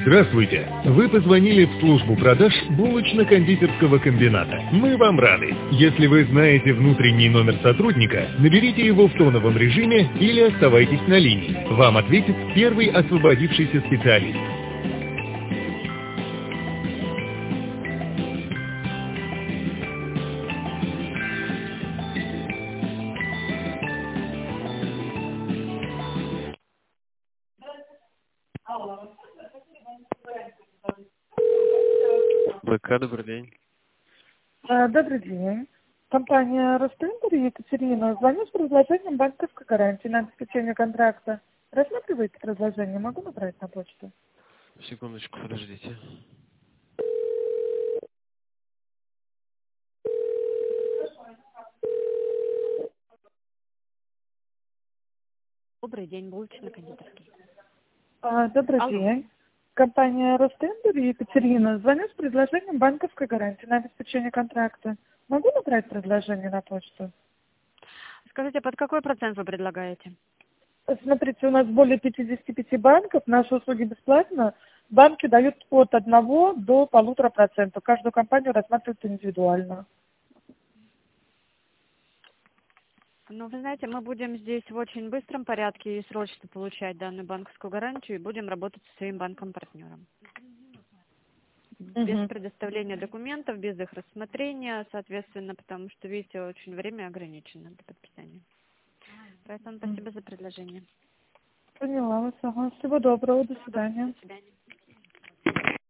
Здравствуйте! Вы позвонили в службу продаж булочно-кондитерского комбината. Мы вам рады. Если вы знаете внутренний номер сотрудника, наберите его в тоновом режиме или оставайтесь на линии. Вам ответит первый освободившийся специалист. БК, добрый день. Добрый день. Компания Ростендер, Екатерина. Звоню с предложением банковской гарантии на обеспечение контракта. Рассматриваете предложение? Могу набрать на почту? Секундочку, подождите. Добрый день, булочно-кондитерский. Добрый Алло. день. Компания Ростендер, Екатерина. Звоню с предложением банковской гарантии на обеспечение контракта. Могу набрать предложение на почту? Скажите, под какой процент вы предлагаете? Смотрите, у нас более 55 банков, наши услуги бесплатно. Банки дают от 1 до 1,5%. Каждую компанию рассматривают индивидуально. Ну, вы знаете, мы будем здесь в очень быстром порядке и срочно получать данную банковскую гарантию и будем работать со своим банком-партнером. Без предоставления документов, без их рассмотрения, соответственно, потому что, видите, очень время ограничено для подписания. Поэтому спасибо за предложение. Поняла вас. Ага. Всего доброго. До свидания. До свидания.